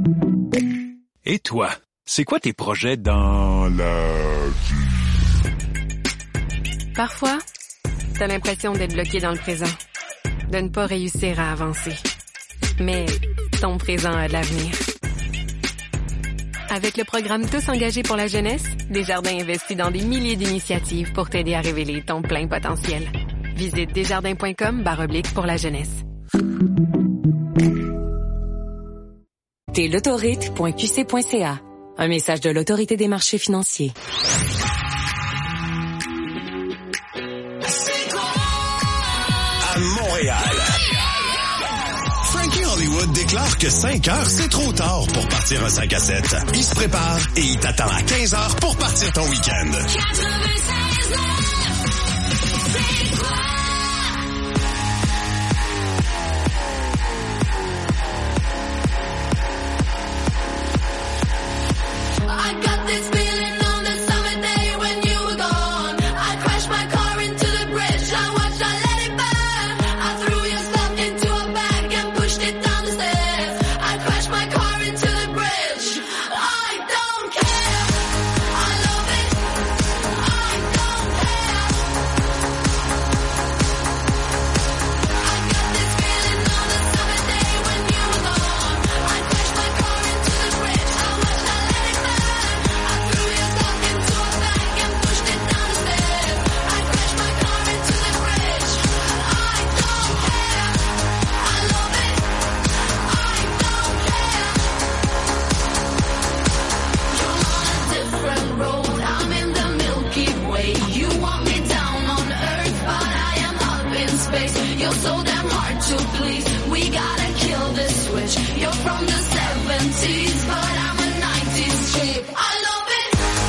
Et toi, c'est quoi tes projets dans la vie? Parfois, t'as l'impression d'être bloqué dans le présent, de ne pas réussir à avancer. Mais ton présent a de l'avenir. Avec le programme Tous engagés pour la jeunesse, Desjardins investit dans des milliers d'initiatives pour t'aider à révéler ton plein potentiel. Visite desjardins.com/pour la jeunesse. T'es l'autorite.qc.ca. Un message de l'Autorité des marchés financiers. À Montréal, Frankie Hollywood déclare que 5 heures, c'est trop tard pour partir un 5 à 7. Il se prépare et il t'attend à 15 heures pour partir ton week-end. 96.9, c'est quoi? I got this feeling on the summer day when you were gone. I crashed my car into the bridge. I watched, I let it burn. I threw your stuff into a bag and pushed it down the stairs. I crashed my car into the bridge. I don't care. I love it. I don't care. I got this feeling on the summer day when you were gone. I crashed my car into the bridge. I watched, I let it burn. Threw yourself into a bag and pushed it down the stairs. I crashed my car into the bridge. I don't care. I love it. I don't care. You're on a different road. I'm in the Milky Way. You want me down on Earth, but I am up in space. You're so damn hard to please. We gotta kill this switch. You're from the 70s, but I'm a 90s chick. I love it.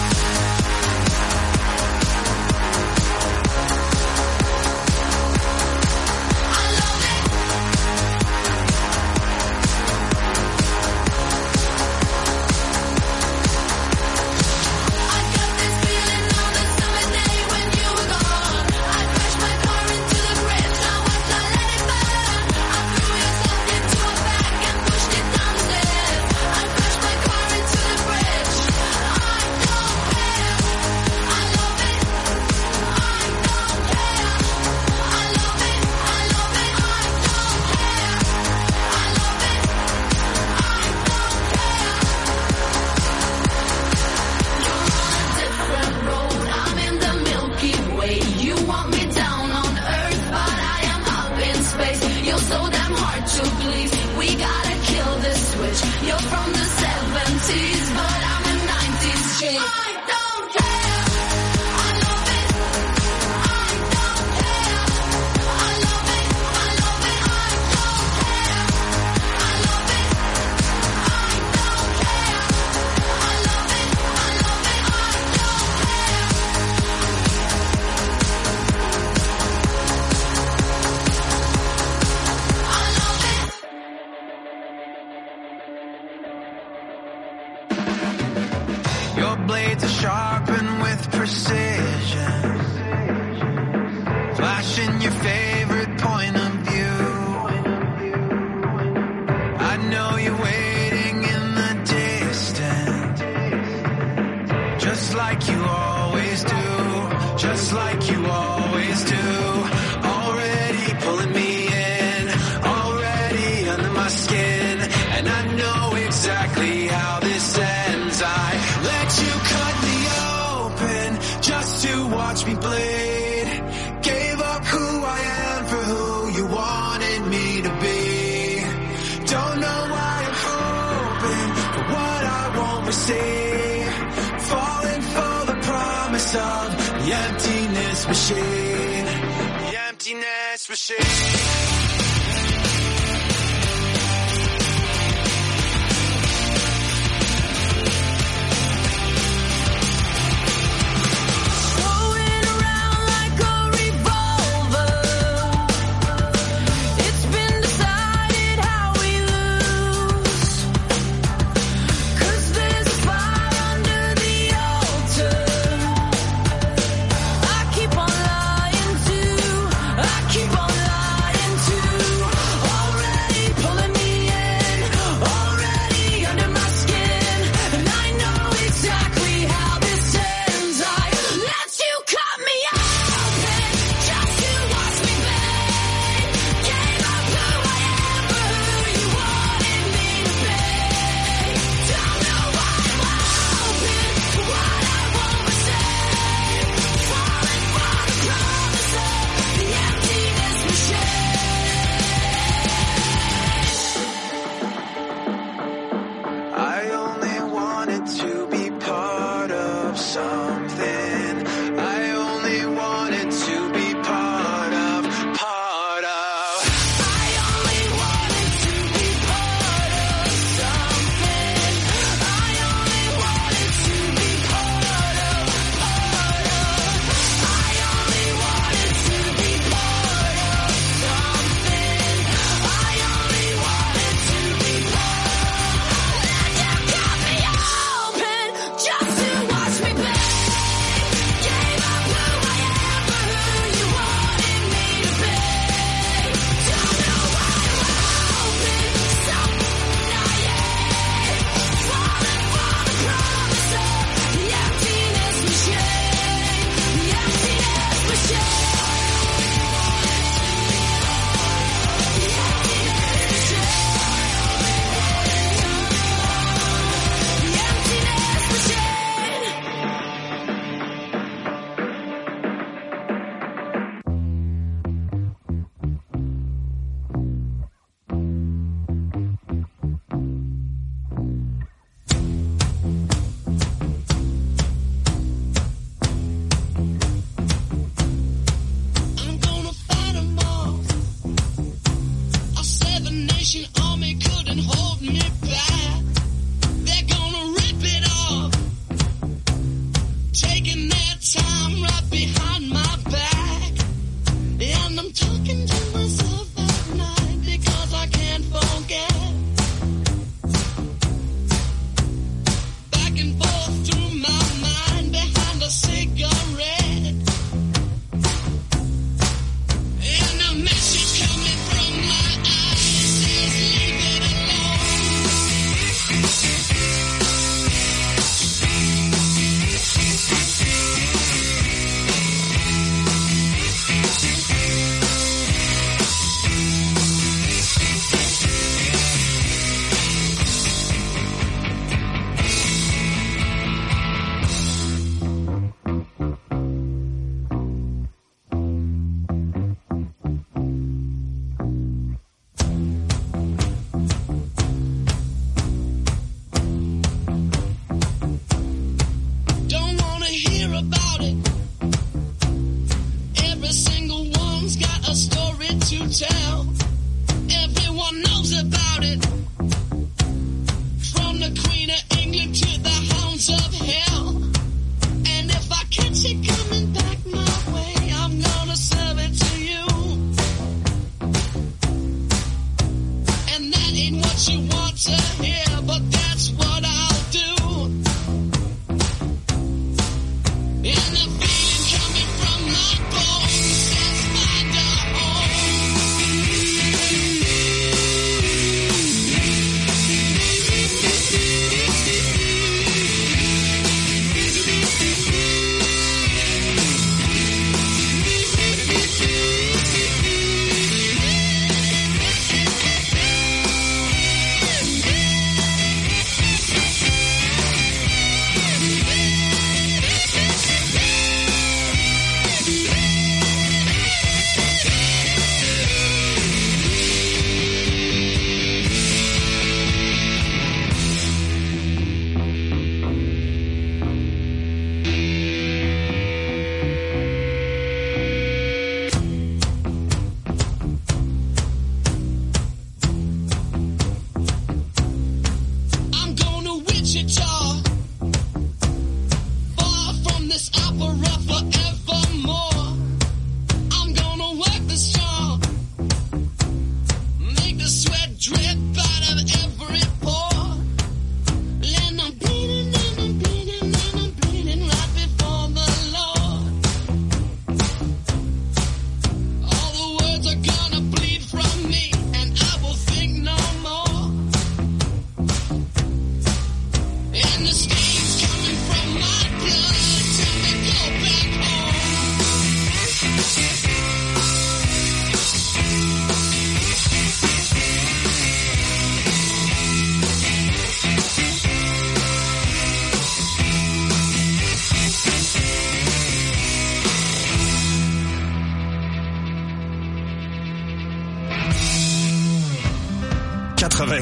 I love it. I got this feeling on the summer day when you were gone. I crashed my car into the bridge. I watched, I let it burn. I threw yourself into a bag and pushed it down the stairs. I crashed my car into the bridge. I don't care. I love it. I don't care. I love it. I love it. I don't care. I love it. I don't care. You're on a different road. I'm in the Milky Way. You want me down on Earth, but I am up in space. You're so damn hard to please. We gotta kill this switch. You're from the 70s, but I'm a 90s chick. I don't care. I love it. I don't care. I love it. I love it. I don't care. I love it. I don't care. I love it. I love it. I don't care. I love it. Your blades are sharpened with precision, flashing your favorite point of view. I know you're waiting in the distance, just like you always do, just like you always do. Already pulling me in, already under my skin, and I know exactly how this ends. I let you cut me open just to watch me bleed. Gave up who I am for who you wanted me to be. Don't know why I'm hoping for what I won't receive. Falling for the promise of the emptiness machine. The emptiness machine. Throwing around like a revolver. It's been decided how we lose. 'Cause there's fire under the altar. I keep on lying to. I keep on lying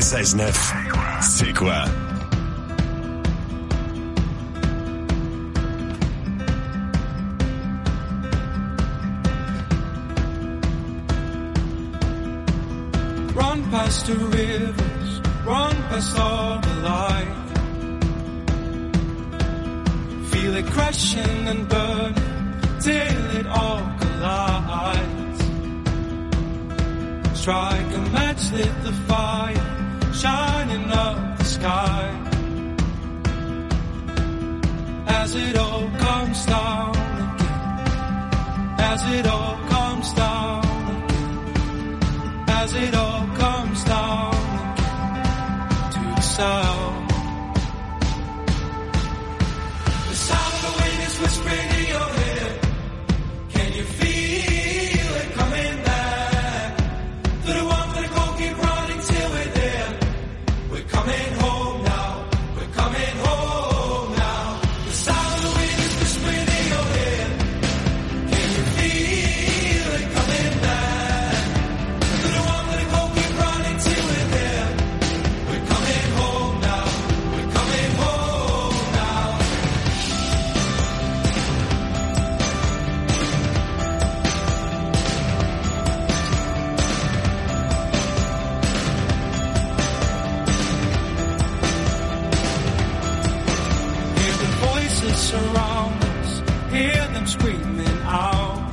96.9. C'est quoi? Run past the rivers, run past all the light. Feel it crashing and burning till it all collides. Strike a match, lit the fire, shining up the sky. As it all comes down again, as it all comes down again, as it all comes down again to the sound. The sound of the wind is whispering in your ear. Can you feel it coming back? To the one for the goal, keep running till we're there. We're coming home now, we're coming home now. The sound of the wind is whispering in your ear. Can you feel it coming back? To the one for the goal, keep running till we're there. We're coming home now, we're coming home now. Hear the voices surround us, hear them screaming out.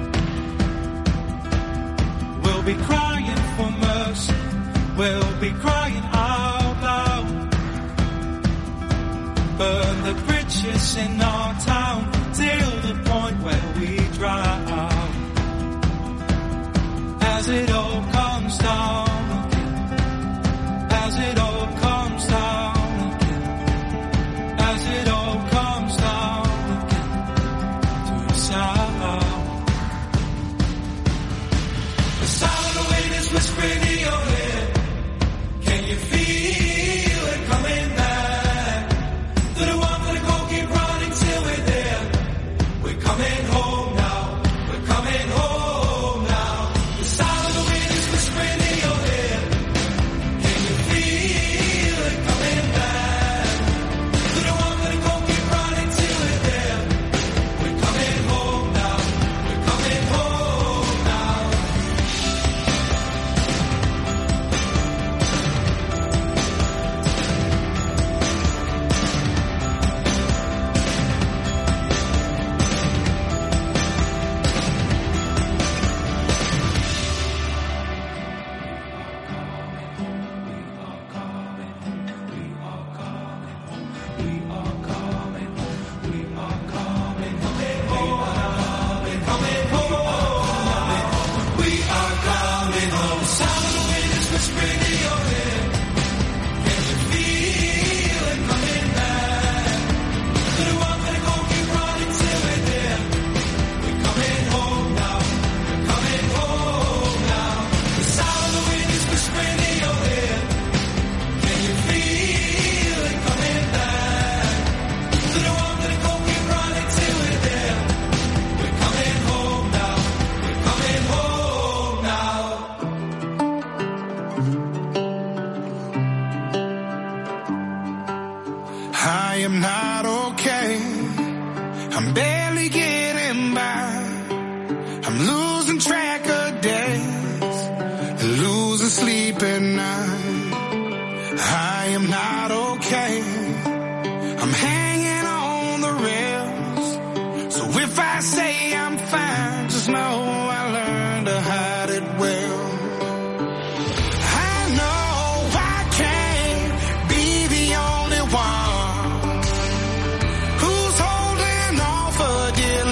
We'll be crying for mercy, we'll be crying out loud. Burn the bridges in our town till the point where we drown. As it all comes down again, as it all comes down again, as it all comes down again to the sound. The sound of the wind is whispering in your ear. Can you feel it coming back? To the one for the goal, keep running till we're there. We're coming home now, we're coming home now. The sound of the wind is whispering in your ear. Can you feel it coming back? To the one for the goal, keep running till we're there. We're coming home now, we're coming home now. I am not okay. I'm barely getting by. I'm losing track of days, losing sleep at night. I am not okay. I'm hanging on the rails. So if I say I'm fine, just know I learned to hide it well. I know I can't be the only one who's holding on for dear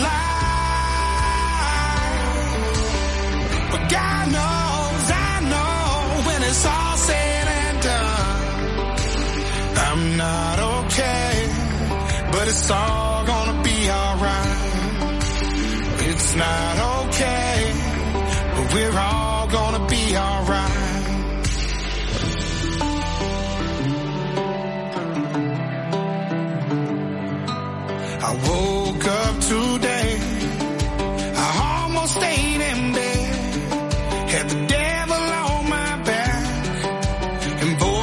life. But God knows, I know when it's all said and done, I'm not okay, but it's all gonna be alright. It's not okay, but we're all gonna be alright. I woke up today, I almost stayed in bed, had the devil on my back, and boy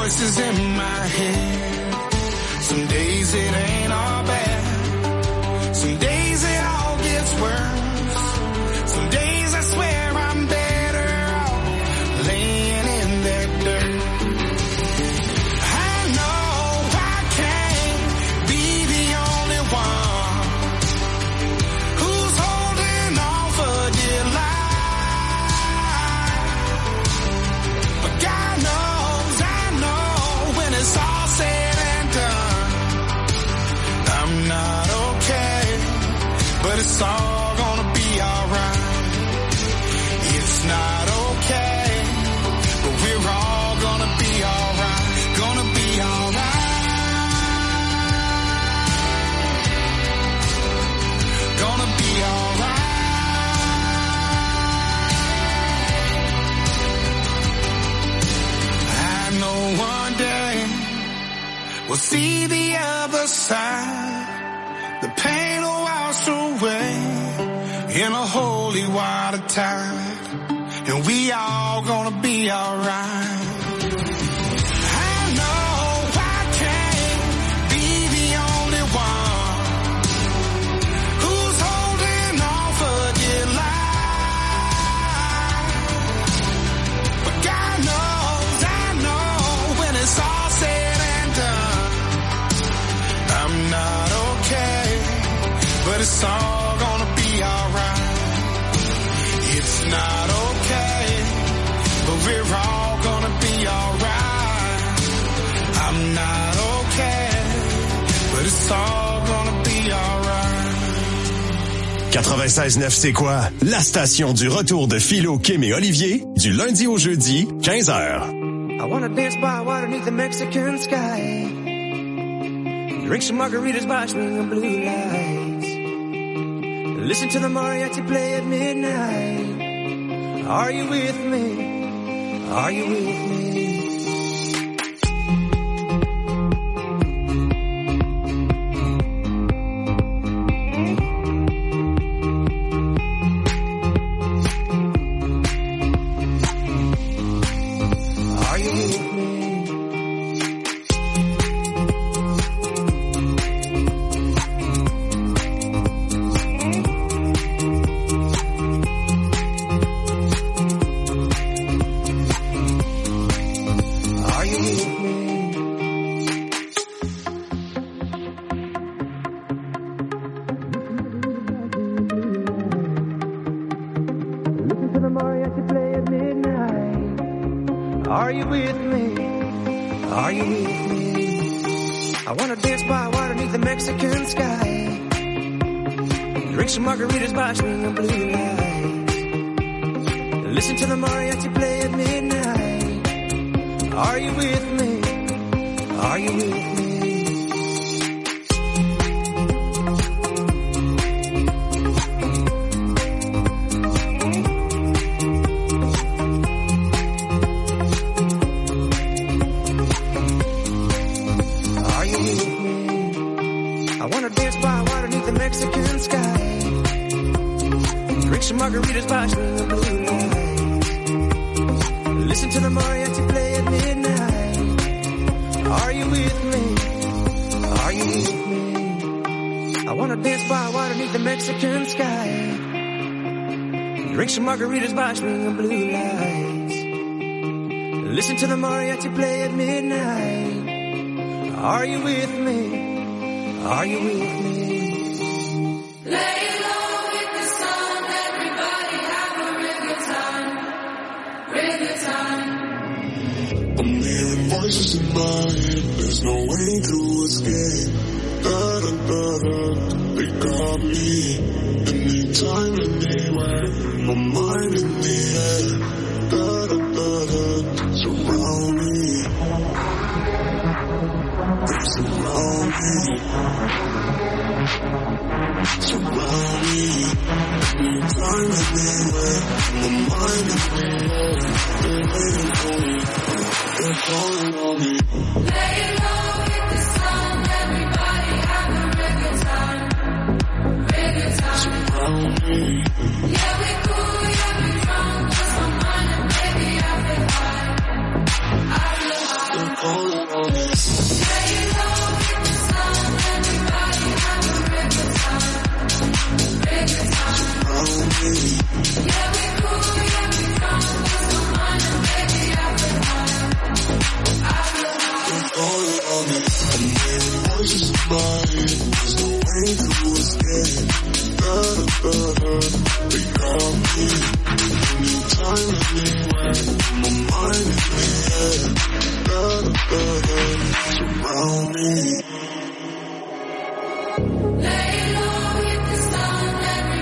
it's all gonna be alright. It's not okay, but we're all gonna be alright. Gonna be alright. Gonna be alright. I know one day we'll see the other side. The pain will wash away in a holy water tide, and we all gonna be alright. I know I can't be the only one who's holding on for dear life, but God knows, I know when it's all said and done, I'm not okay, but it's all gonna be alright. It's not okay, but we're all gonna be alright. I'm not okay, but it's all gonna be alright. 96.9 c'est quoi? La station du retour de Philo, Kim et Olivier, du lundi au jeudi, 15h. I wanna dance by water beneath the Mexican sky. Drink some margaritas by swinging blue lights. Listen to the mariachi play at midnight. Are you with me? Are you with me? Are you with me? Are you with me? Are you with me? I wanna dance by water beneath the Mexican sky. Drink some margaritas by swinging blue lights. Listen to the mariachi play at midnight. Are you with me? Are you with me? Mexican sky. Drink some margaritas by swinging blue lights. Listen to the mariachi play at midnight. Are you with me? Are you with me? I wanna dance by water beneath the Mexican sky. Drink some margaritas by swinging blue lights. Listen to the mariachi play at midnight. Are you with me? Are you with me? Lay low with the sun, everybody have a real good time, real good time. I'm hearing voices in my head, there's no way to escape. Da-da-da-da, they got me. Anytime, anywhere, my mind in the air. Da-da-da-da, surround me. They surround me. Surround me, anytime, anywhere, my mind is clear. They're waiting for me, they're calling on me. Lay low with the sun, everybody have a real good time, real good time. Surround me, yeah we cool, yeah we drunk, just my mind and baby I feel high, I feel high. they're calling on me. Lay low with the sun, everybody have a real good time. Surround me, yeah we cool, yeah we drunk, just my mind and baby I feel high, I feel high. they're calling on me. I'm hearing voices in my head, there's no way to escape. Da-da-da-da, they got me. Anytime, anywhere, my mind is in the air. Da-da-da-da, surround me. Lay low with the sun, everybody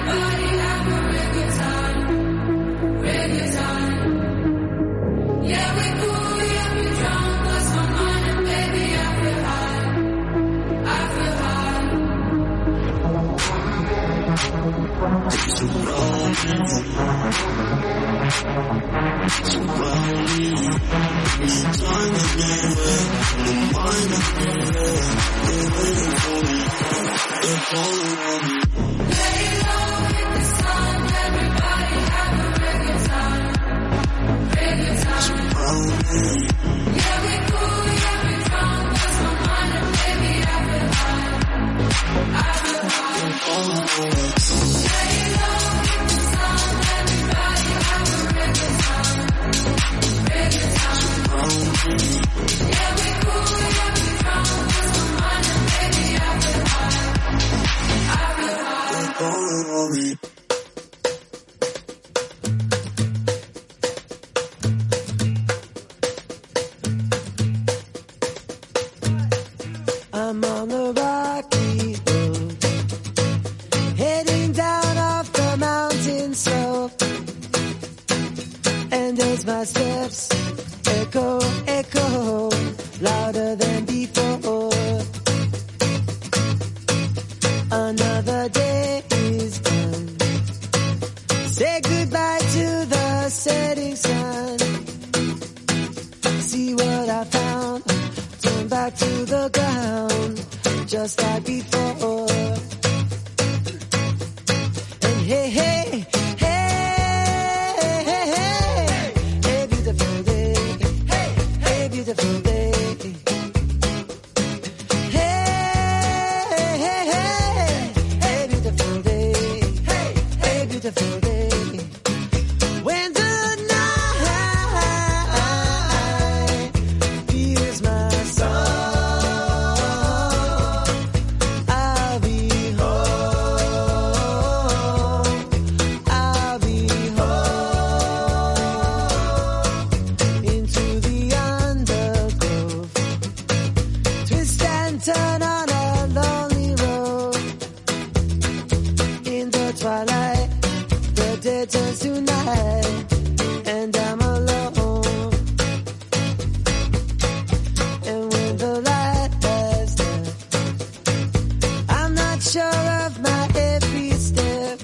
I'm on the rocky road, heading down off the mountain slope. And as my steps echo, echo, louder than before. Another day is done. Say goodbye to the setting sun. See what I found. Turn back to the ground, just like before. And hey, hey, hey, hey, hey, hey, beautiful day. Hey, hey, beautiful day. Hey, hey, hey, hey, beautiful day. Hey, hey, beautiful day. When the night feels my soul, I'll be home. I'll be home. Into the undergrowth, twist and turn on a lonely road. In the twilight, the day turns to night, and I'm alone. And when the light has left, I'm not sure of my every step.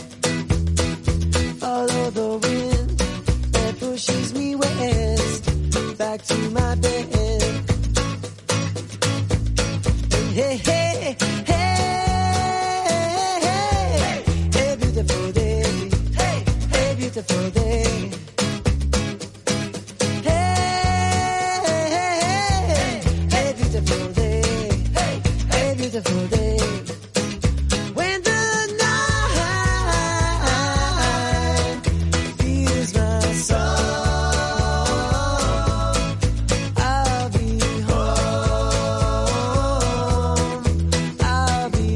Follow the wind that pushes me west, back to my bed. And hey, hey, hey, hey, hey, beautiful day. Hey, hey, beautiful day. Hey, hey, hey, beautiful day. Hey, hey, beautiful day. When the night feels my soul, I'll be home. I'll be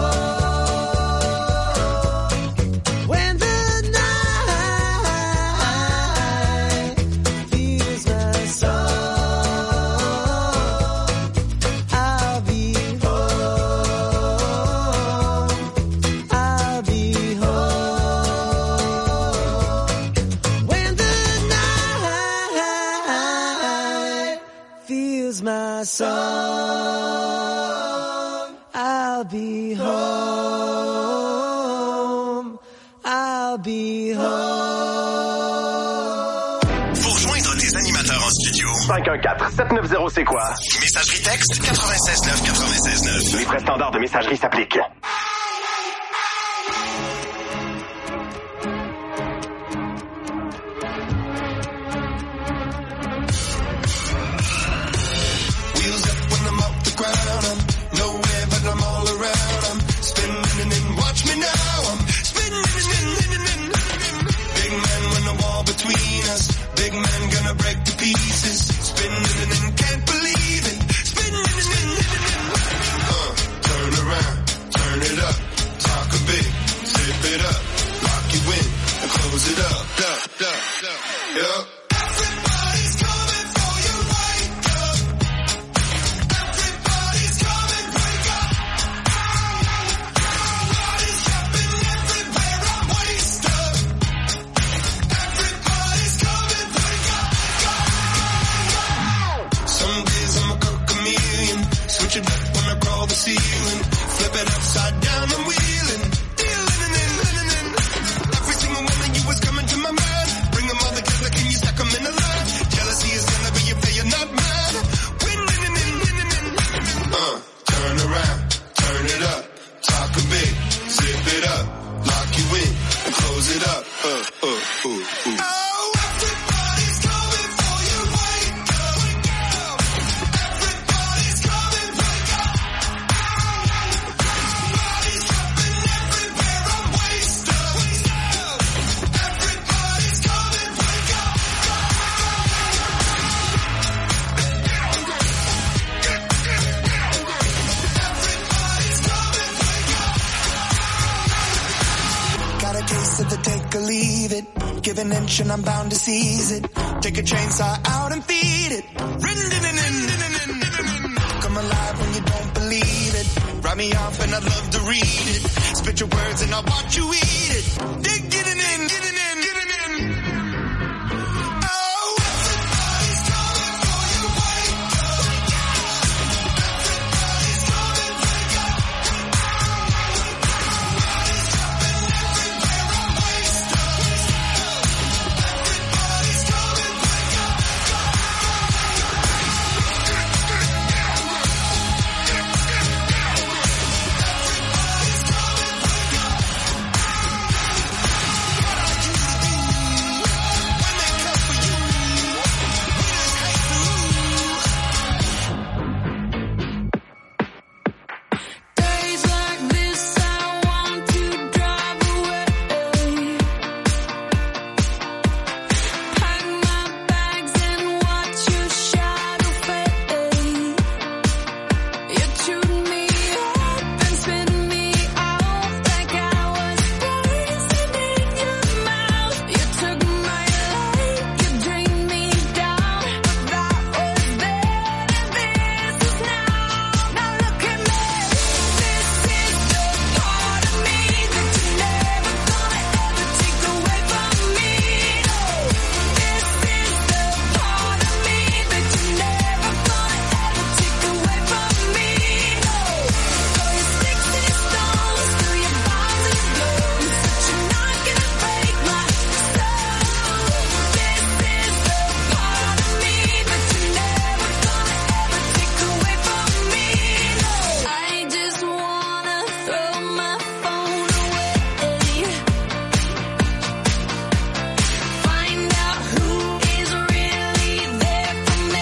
home. When the night feels my soul, I'll be home. I'll be home. When the night feels my soul, I'll be home. I'll be home. Pour joindre les animateurs en studio, 514-790 c'est quoi? messagerie texte 96.9 96.9. Les frais standards de messagerie s'appliquent. Wheels up when I'm off the ground. I'm nowhere, but I'm all around. I'm spinning and watch me now. I'm spinning. Big man when the wall between us. Big man gonna break to pieces. Spinning and can't believe it. Spinning. Turn around, turn it up. Talk a bit, zip it up. Lock you in and close it up. Yup. Everybody's coming for your wake up. Everybody's coming, wake up. Everybody's jumping everywhere, I'm wasted. Everybody's coming, wake up. Some days I'm a cook chameleon. Switch it up when I crawl the ceiling. Flip it upside down, I'm wheeling. Dealing. Every Give an inch and I'm bound to seize it. Take a chainsaw out and feed it. Come alive when you don't believe it. Write me off and I'd love to read it. Spit your words and I'll watch you eat it. Dig, get it in, get it in, get it in. Oh, everybody's coming for you. Wake up. Everybody's coming, wake up. Everybody's jumping everywhere. I'm wasted. Everybody's coming, wake up. Days like this, I want to drive away. Pack my bags and watch your shadow fade. You chewed me up and spit me out like I was poison in your mouth. You took my life, you drained me down, but that was then and this is now. Now look at me. This is the part of me that you're never gonna ever take away from me. No, this is the part of me that you're never gonna ever take away from me. No, throw your sticks and your stones, throw your bombs and your blows, but you're not gonna break my soul. This is the part of me that you're never gonna ever take away from me. No, I just wanna throw my phone away. Find out who is really there for me.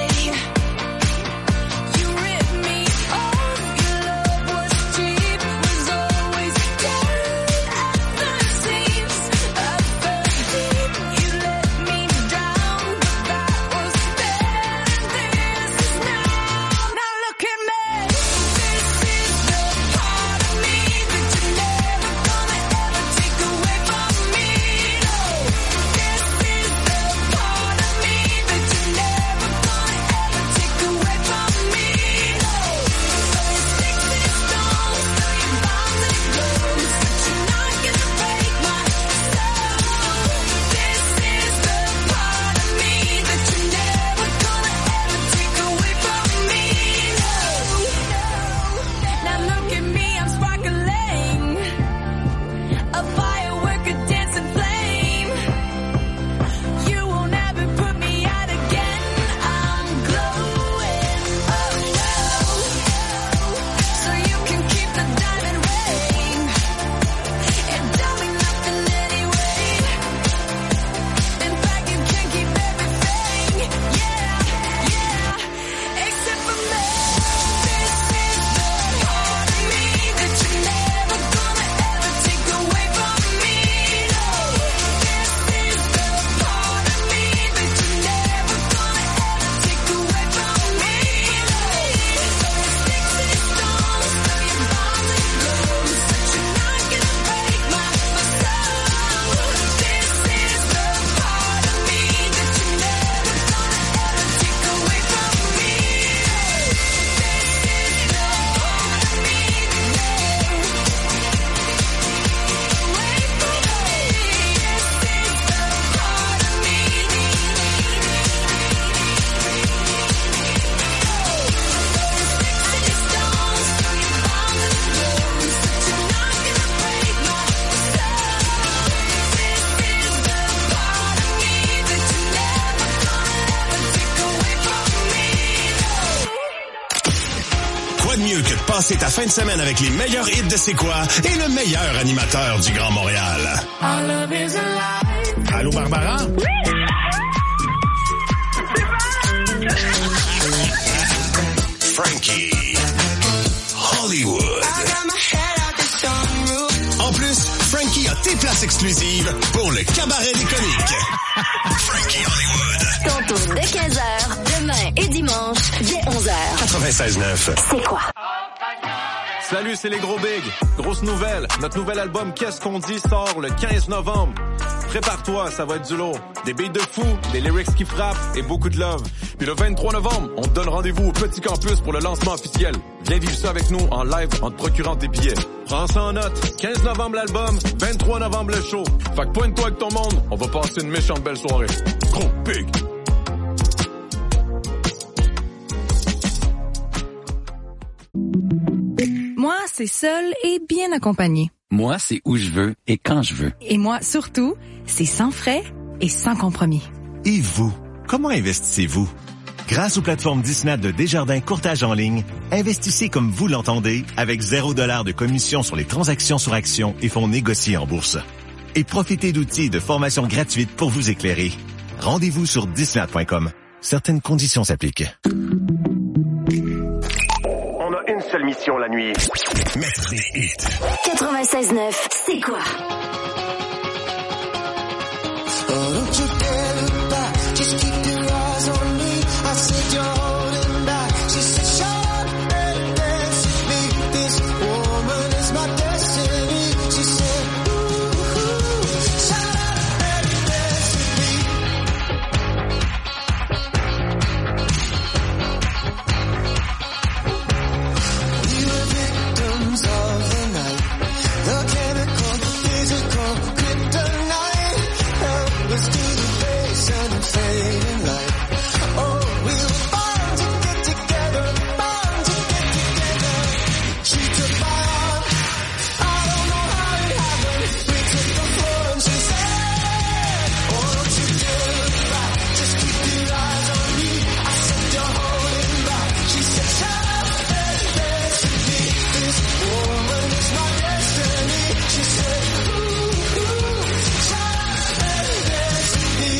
You ripped me off, your love was cheap, was always dead at the seams. I fell deep, you let me down, but that was then and this is now. Now look at me. This is the part of me that you're never gonna ever take away from me. No, this is the part of me that you're never gonna ever take away from me. No, throw your sticks and your stones, throw your bombs and your blows, but you're not gonna break my soul. This is the part of me that you're never gonna ever take away from me. No, now look at me, I'm sparkling, a firework, a dancing flame. You won't ever put me out again. I'm glowing, oh no. So you can keep the diamond ring. It don't mean nothing anyway. In fact, you can keep everything. Yeah, except for me. This is the part of me that you're never gonna ever take away from me. No, this is the part of me that you're never gonna ever take away from me. No, throw your sticks and your stones, throw your bombs and your blows, but you're not gonna break my soul. This is the part of me that you're never gonna ever take away from me. Quoi de mieux que de passer ta fin de semaine avec les meilleurs hits de C'est quoi et le meilleur animateur du Grand Montréal. Our love is alive. Allô, Barbara? Frankie. Hollywood. En plus, Frankie a tes places exclusives pour le cabaret des comiques. Frankie Hollywood. Ton tour de 15h, demain et dimanche, dès 11h. 96.9. C'est quoi? Salut, c'est les gros bigs. Grosse nouvelle, notre nouvel album Qu'est-ce qu'on dit sort le 15 novembre. prépare-toi, ça va être du lourd. Des beats de fou, des lyrics qui frappent et beaucoup de love. Puis le 23 novembre, on te donne rendez-vous au Petit Campus pour le lancement officiel. Viens vivre ça avec nous en live en te procurant tes billets. Prends ça en note. 15 novembre l'album, 23 novembre le show. Fait que pointe-toi avec ton monde, on va passer une méchante belle soirée. Gros big! Moi, c'est seul et bien accompagné. Moi, c'est où je veux et quand je veux. Et moi, surtout, c'est sans frais et sans compromis. Et vous, comment investissez-vous? Grâce aux plateformes Disney de Desjardins Courtage en ligne, investissez comme vous l'entendez avec 0$ de commission sur les transactions sur actions et fonds négociés en bourse. Et profitez d'outils et de formations gratuites pour vous éclairer. Rendez-vous sur disney.com. Certaines conditions s'appliquent. On a une seule mission la nuit. Mettre des hits. 96.9, c'est quoi? Oh, don't you dare look back, just keep your eyes on me. I said you're holding back. She said shut up and dance with me. This woman is my destiny. She said ooh, shut up and dance with me. We were victims of the night. The chemical, physical, kryptonite. Help us to the base and fading light. Oh, we were born to get together, born to get together. She took my arm, I don't know how it happened. We took the floor and she said, oh, don't you dare look back, just keep your eyes on me. I said you're holding back. She said shut up and dance with me. This woman is my destiny. She said ooh, shut up and dance with me.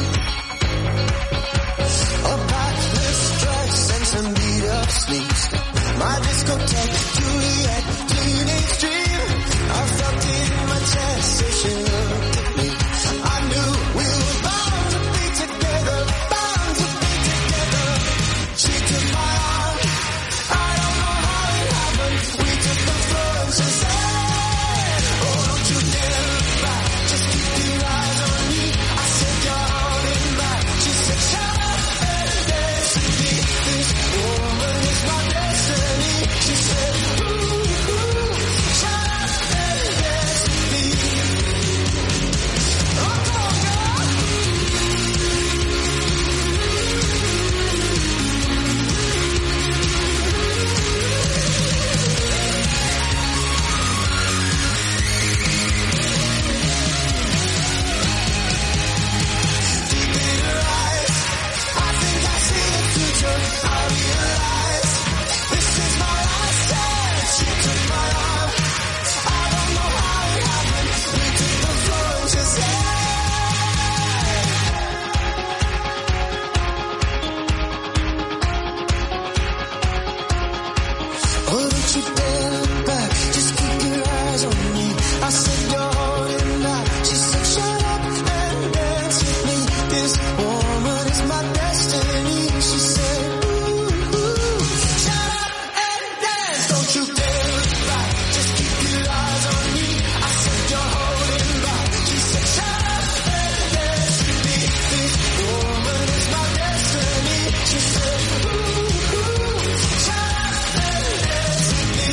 A backless dress and some beat up sleeves. My discotheque, Juliet, teenage dream. I felt it in my chest as she looked at me. I knew we were bound to be together, bound to be together. She took my arm, I don't know how it happened. We took the floor and she said, oh, don't you dare look back, just keep your eyes on me. I said you're holding back. She said shut up and dance with me. This woman is my destiny. She said ooh, shut up and dance with me. Oh, come on, girl. Deep in her eyes, I think I see the future. I realize this is my last chance. She took my arm, I don't know how it happened. We took the floor and she said, oh, don't you dare look back, just keep your eyes on me. I said you're holding back. She said shut up and dance with me. This woman is my destiny. She said ooh, shut up and dance. Don't you dare look back, just keep your eyes on me. I said you're holding back. She said shut up and dance with me. This woman is my destiny. She said ooh, shut up and dance with me.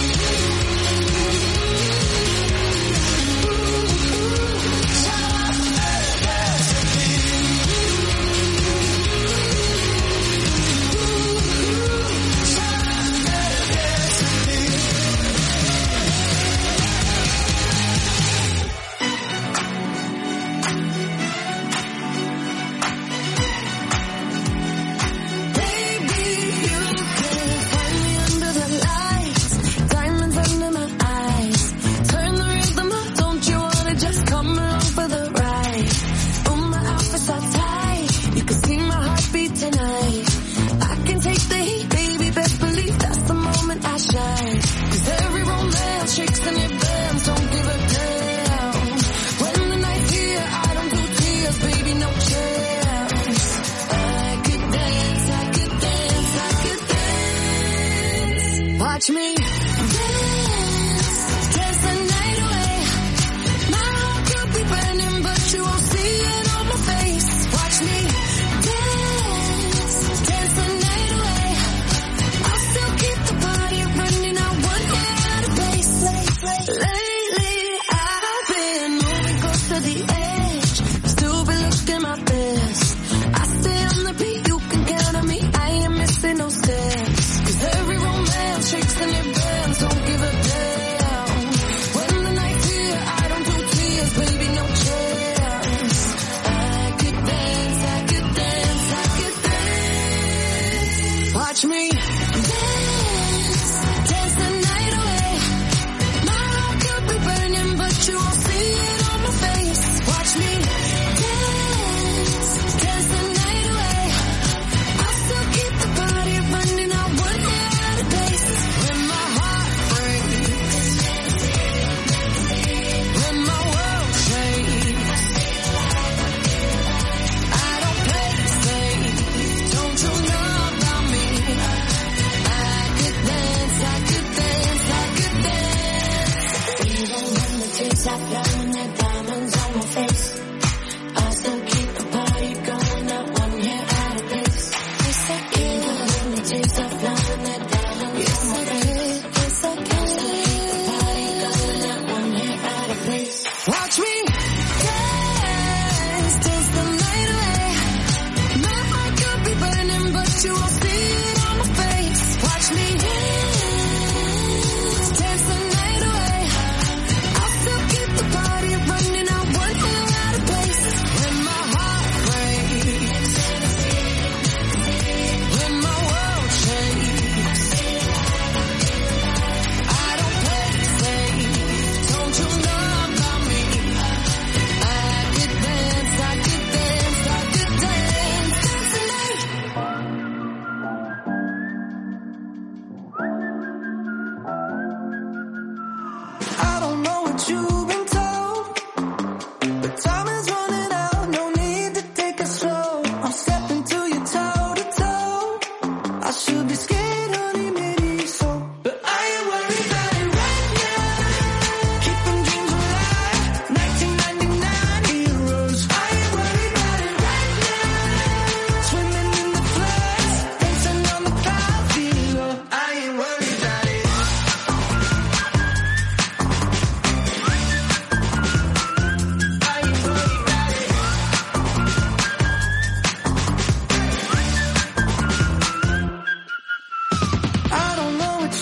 Watch me dance, dance the night away. My heart could be burning, but you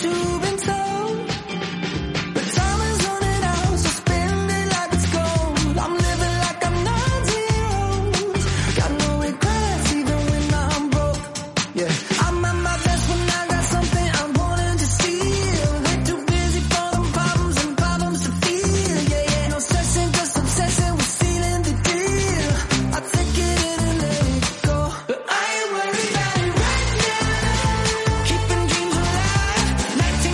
what you've been told. But time is running out, so spend it like it's gold. I'm living like I'm 90 years old. Got no regrets even when I'm broke. Yeah, I'm at my best when I got something I'm wanting to steal. They're too busy for them problems and problems to feel. Yeah, yeah, no stressing, just obsessing with sealing the deal. I take it in and let it go. But I ain't worried about it right now. Keeping dreams alive. 19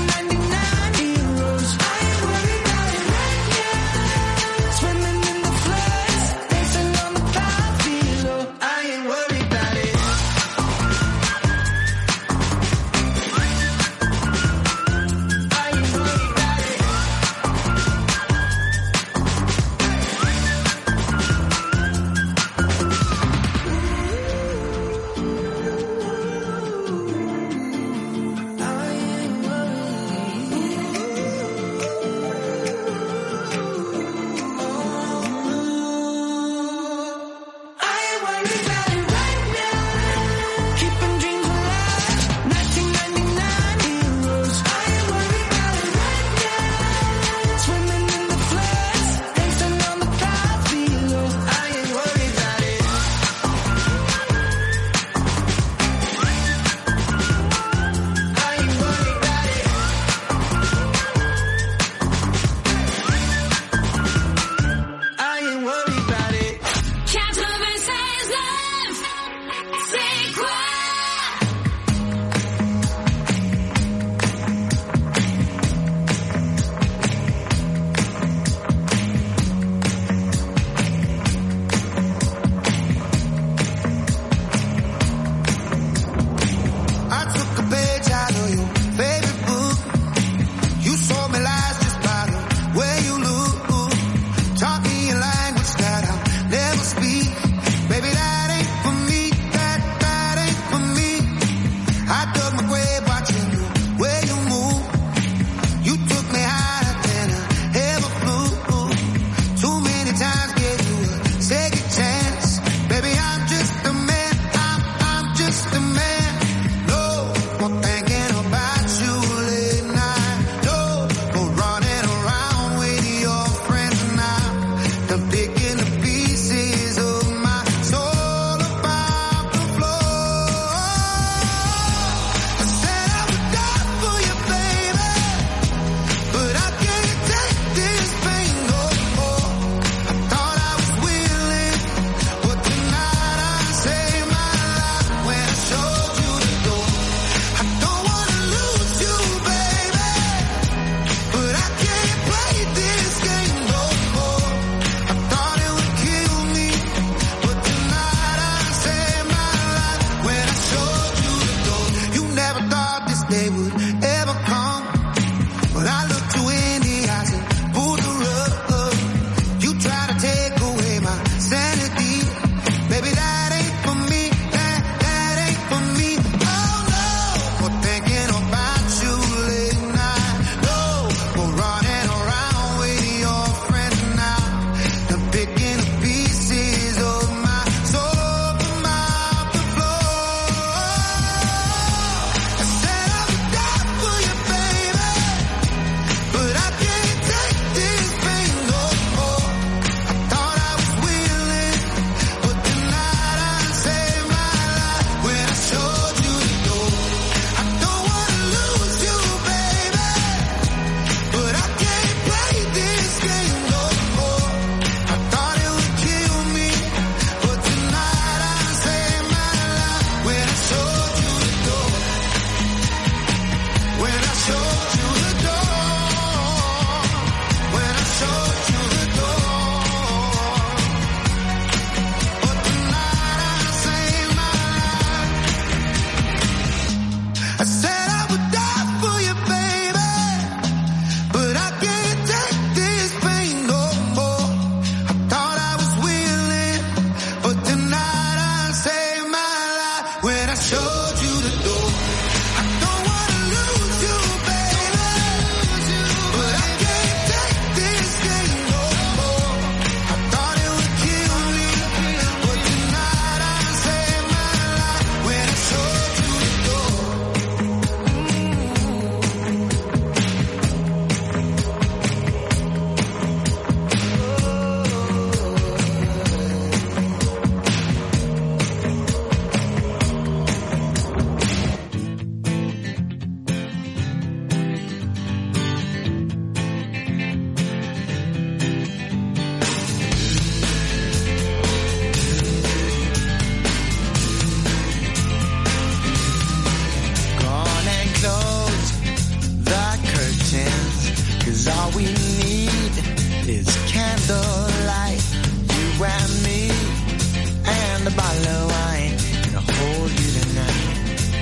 candlelight, you and me, and a bottle of wine, gonna hold you tonight.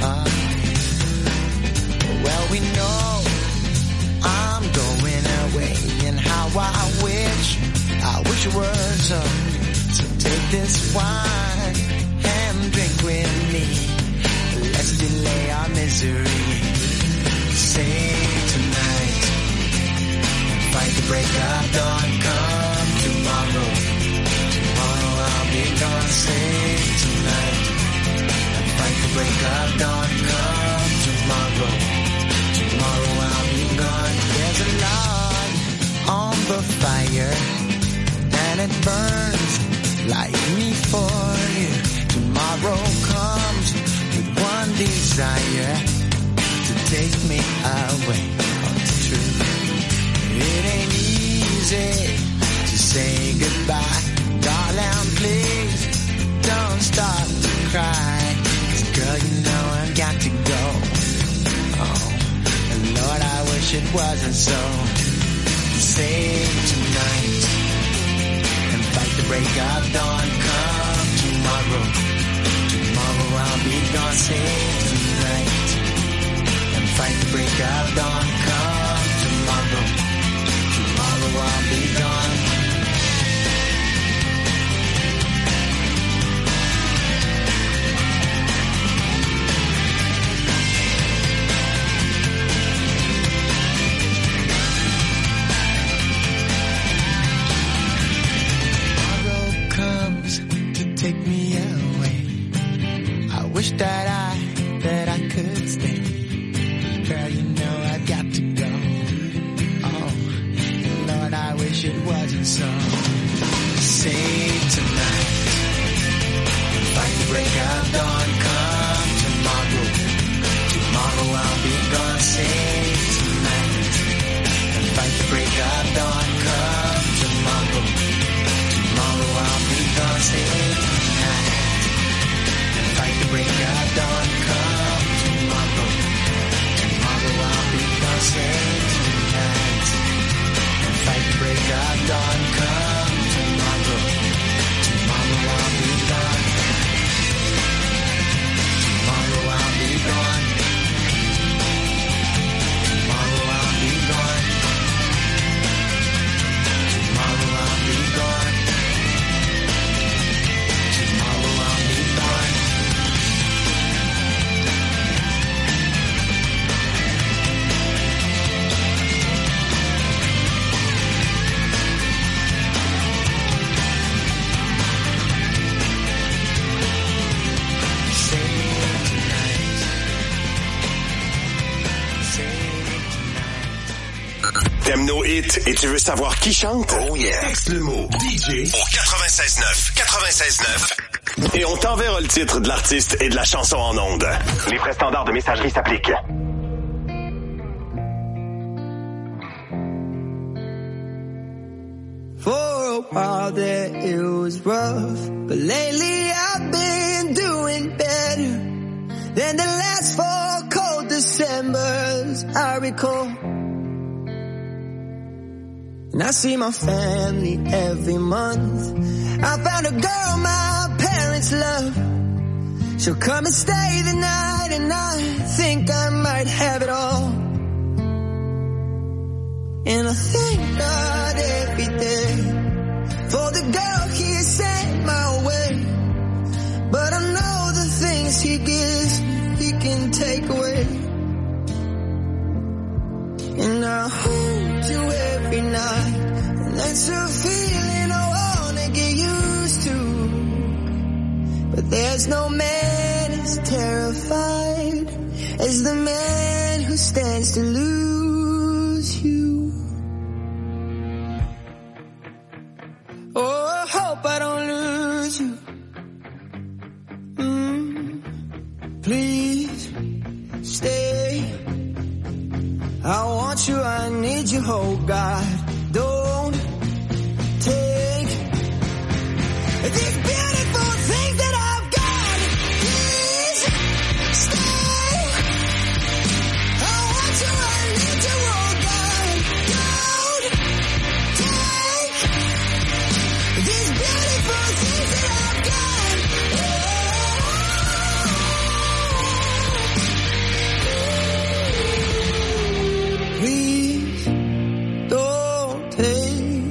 Well, we know I'm going away, and how I wish it was so take this wine and drink with me. Let's delay our misery. Save tonight and fight the break of dawn. Come tomorrow, tomorrow I'll be gone. Save tonight and fight the break of dawn. Come tomorrow, tomorrow I'll be gone. There's a log on the fire and it burns like me for you. Tomorrow comes with one desire, to take me away. Oh, it's true. It ain't easy to say goodbye. Darling, please don't stop to cry. 'Cause girl, you know I've got to go. Oh, and Lord, I wish it wasn't so. Save tonight and fight the break of dawn. Come tomorrow, tomorrow I'll be gone. Save tonight and fight the break of dawn. Come tomorrow, tomorrow I'll be gone. Take me away. I wish that I could stay. Girl, you know I've got to go. Oh, Lord, I wish it wasn't so. Save tonight and fight the break of dawn. Come tomorrow, tomorrow I'll be gone. Save tonight and fight the break of dawn. Come tomorrow, tomorrow I'll be gone. Save fight the break of dawn. Come tomorrow, tomorrow I'll be gone. Save tonight and fight the break of dawn. Come tomorrow, tomorrow I'll be gone. Tomorrow I'll be gone. Tomorrow I'll be gone. Tomorrow I'll be gone. Tomorrow I'll be gone. T'aimes nos hits et tu veux savoir qui chante? Oh yeah! Texte le mot DJ au 96.9. 96.9. Et on t'enverra le titre de l'artiste et de la chanson en ondes. Les frais standards de messagerie s'appliquent. For a while there it was rough, but lately I've been doing better than the last 4 cold Decembers I recall. And I see my family every month. I found a girl my parents love. She'll come and stay the night, and I think I might have it all. And I thank God every day for the girl He sent my way. But I know the things He gives, He can take away. And I hold you every night, and that's a feeling I wanna get used to. But there's no man as terrified as the man who stands to lose you. Oh, I hope I don't lose you. Please stay. I want you, I need you, oh God. Don't take these beautiful things that I've got. Please stay. I want you, I need you, oh God. Don't take Please don't take.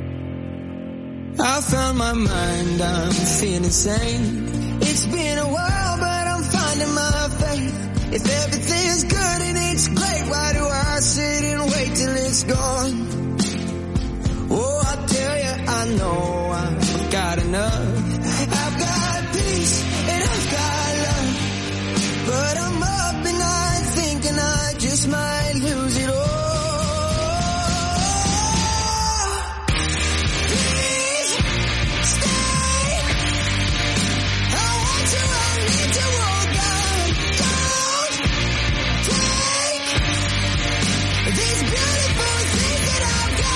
I found my mind, I'm feeling sane. It's been a while, but I'm finding my faith. If everything's good and it's great, why do I sit and wait till it's gone? Oh, I tell you, I know I've got enough. I've got peace and I've got love, but I'm up and I'm thinking I just might lose it all. Please stay. I want you, I need you, oh God. Don't take these beautiful things that I've got.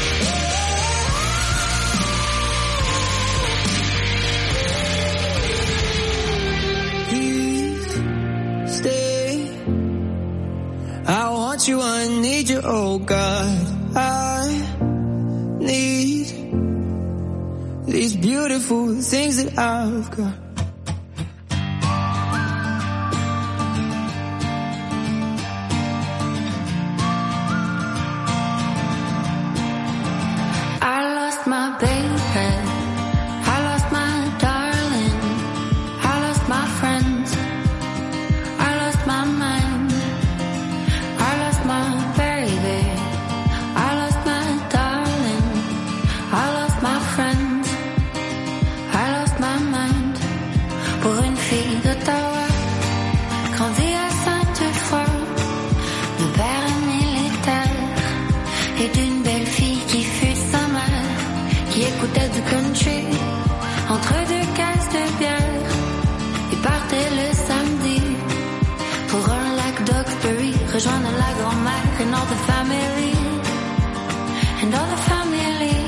I want you, I need you, oh God. I need these beautiful things that I've got. I lost my baby, I lost my darling, I lost my friends, I lost my mind, I lost my baby, I lost my darling, I lost my friends, I lost my mind. Pour une fille d'Ottawa, grandie à Sainte-Foy, de père militaire, et d'une belle fille qui fut sa mère, qui écoutait du country entre deux caisses de bière et partait le samedi pour un lac d'Oxbury, rejoindre la grand-mère and all the family, and all the family.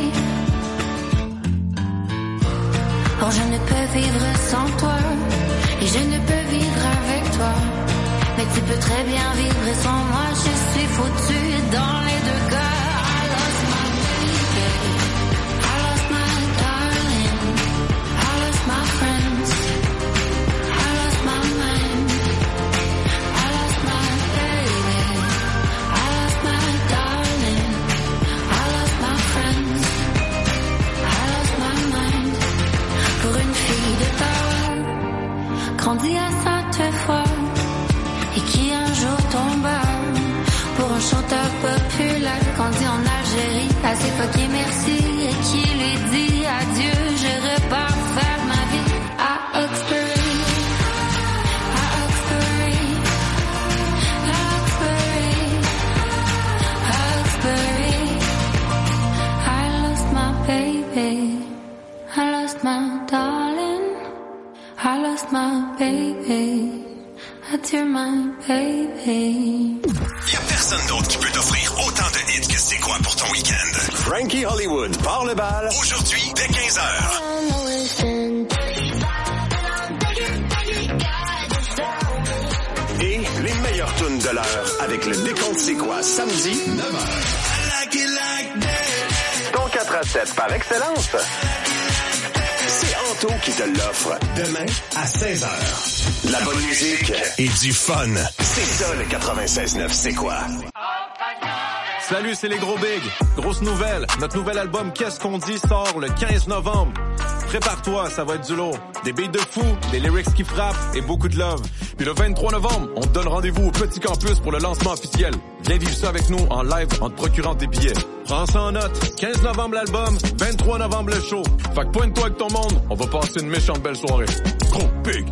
Or je ne peux vivre sans toi et je ne peux vivre avec toi, mais tu peux très bien vivre sans moi. Je suis foutue dans les deux cas. I lost my baby, I lost my darling, I lost my friends, I lost my mind, I lost my baby, I lost my darling, I lost my friends, I lost my mind. Pour une fille d'Ottawa, grandie à Sainte-Foy, et qui un jour tomba pour un chanteur populaire, grandi en Algérie, à s'époquer merci, et qui lui dit adieu, je repars faire ma vie à Oxbury, à Oxbury, à Oxbury, à Oxbury. I lost my baby, I lost my darling, I lost my baby. Adieu, my baby. Y a personne d'autre qui peut t'offrir autant de hits que C'est quoi pour ton week-end. Frankie Hollywood part le bal aujourd'hui dès 15h. Et les meilleures tunes de l'heure avec le décompte C'est quoi samedi 9h. Ton 4 à 7 par excellence. C'est Anto qui te l'offre demain à 16h. De la bonne musique et du fun. C'est ça le 96.9 C'est quoi? Salut, c'est les gros bigs. Grosse nouvelle, notre nouvel album Qu'est-ce qu'on dit sort le 15 novembre. Prépare-toi, ça va être du lourd. Des beats de fou, des lyrics qui frappent et beaucoup de love. Puis le 23 novembre, on te donne rendez-vous au Petit Campus pour le lancement officiel. Viens vivre ça avec nous en live en te procurant tes billets. Prends ça en note. 15 novembre l'album, 23 novembre le show. Fait que pointe-toi avec ton monde, on va passer une méchante belle soirée. Gros big.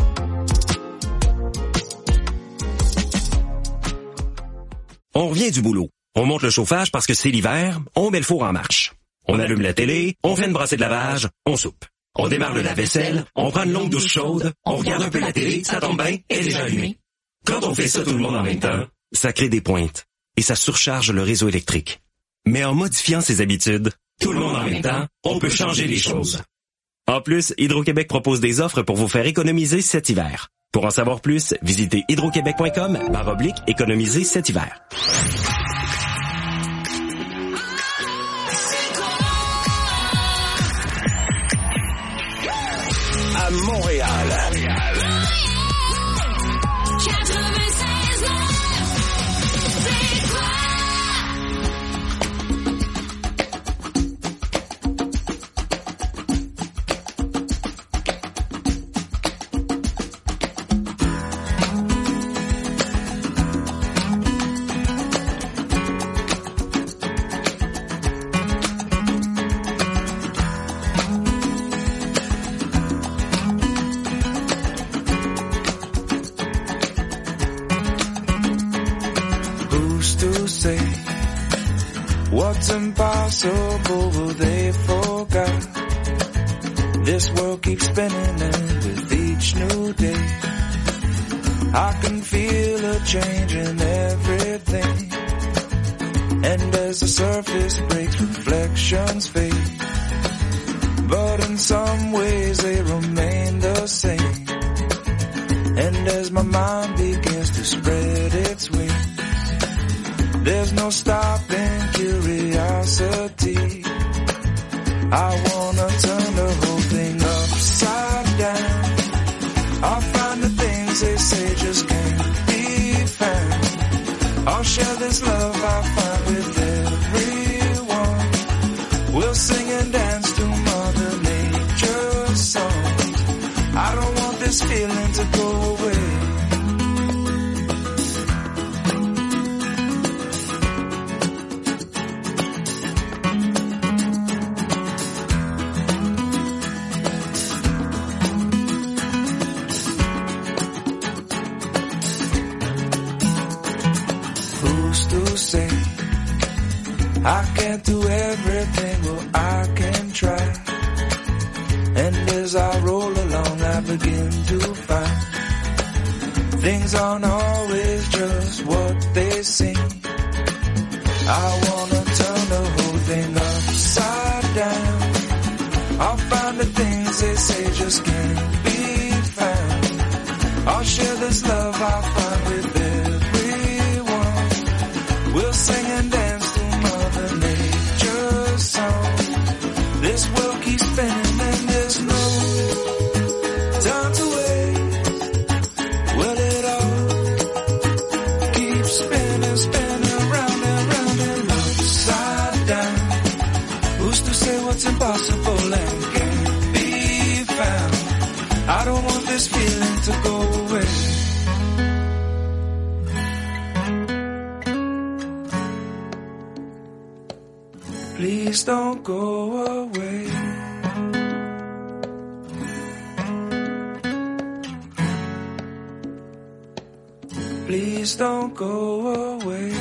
On revient du boulot. On monte le chauffage parce que c'est l'hiver, on met le four en marche. On allume la télé, on fait une brassée de lavage, on soupe. On démarre le lave-vaisselle, on prend une longue douche chaude, on regarde un peu la télé, ça tombe bien, elle est déjà allumée. Quand on fait ça tout le monde en même temps, ça crée des pointes et ça surcharge le réseau électrique. Mais en modifiant ses habitudes, tout le monde en même temps, on peut changer les choses. En plus, Hydro-Québec propose des offres pour vous faire économiser cet hiver. Pour en savoir plus, visitez hydroquebec.com/économiser cet hiver. À Montréal. to say what's impossible, well, they forgot. This world keeps spinning, and with each new day I can feel a change in everything. And as the surface breaks, reflections fade, but in some ways they remain the same. And as my mind begins to spread its wings, there's no stopping curiosity. I wanna turn the whole thing upside down. I'll find the things they say just can't be found. I'll share this love I find with everyone. We'll sing and dance to Mother Nature's songs. I don't want this feeling to go away. I can't do everything, well I can try. And as I roll along I begin to find things aren't always just what they seem. I wanna turn the whole thing upside down. I'll find the things they say just can't be found. I'll share this love I find with everyone. We'll sing and dance to Mother Nature's song. This world keeps spinning and there's no time to wait. Well, it all keeps spinning, spinning round and round and upside down. Who's to say what's impossible and can't be found? I don't want this feeling to go away. Please don't go away. Please don't go away.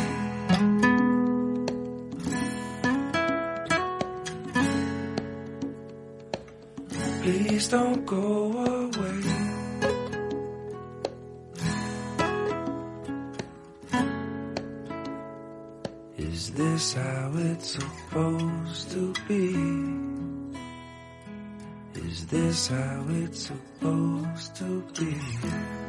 Please don't go away. Is this how it's supposed to be? Is this how it's supposed to be?